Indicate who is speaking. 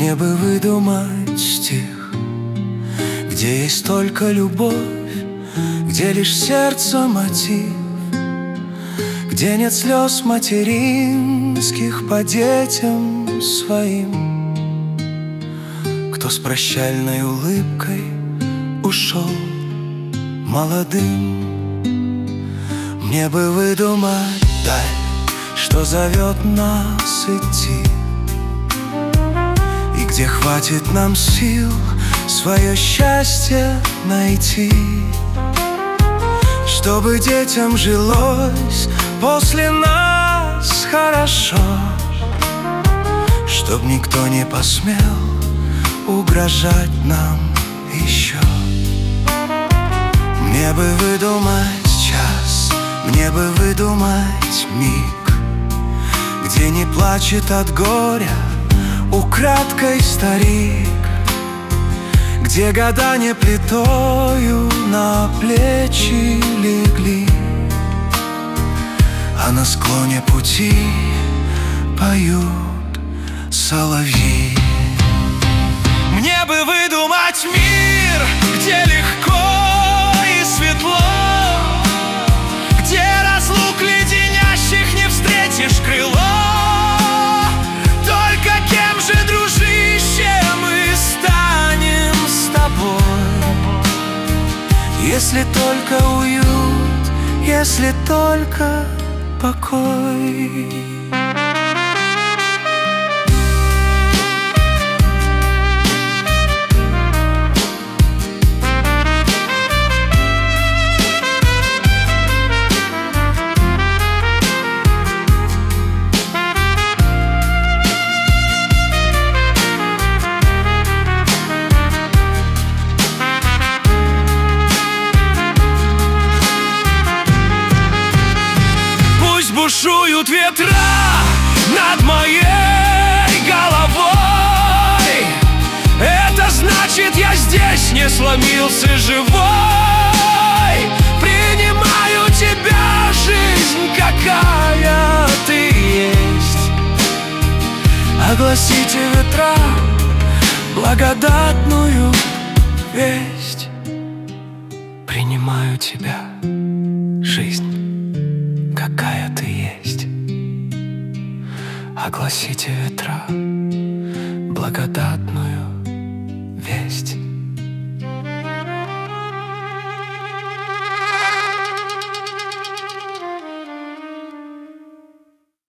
Speaker 1: Мне бы выдумать стих, где есть только любовь, где лишь сердце мотив, где нет слез материнских по детям своим, кто с прощальной улыбкой ушел молодым. Мне бы выдумать даль, что зовет нас идти, и где хватит нам сил свое счастье найти, чтобы детям жилось после нас хорошо, чтоб никто не посмел угрожать нам еще. Мне бы выдумать час, мне бы выдумать миг, где не плачет от горя украдкой старик, где года не плитою на плечи легли, а на склоне пути поют соловьи. Мне бы выдумать мир, где легко и светло, где разлук леденящих не встретишь крыло. Только кем же, дружище, мы станем с тобой, если только уют, если только покой. Бушуют ветра над моей головой, это значит, я здесь не сломился живой. Принимаю тебя, жизнь, какая ты есть. Огласите ветра благодатную весть. Принимаю тебя, жизнь, какая ты есть. Огласите ветра благодатную весть.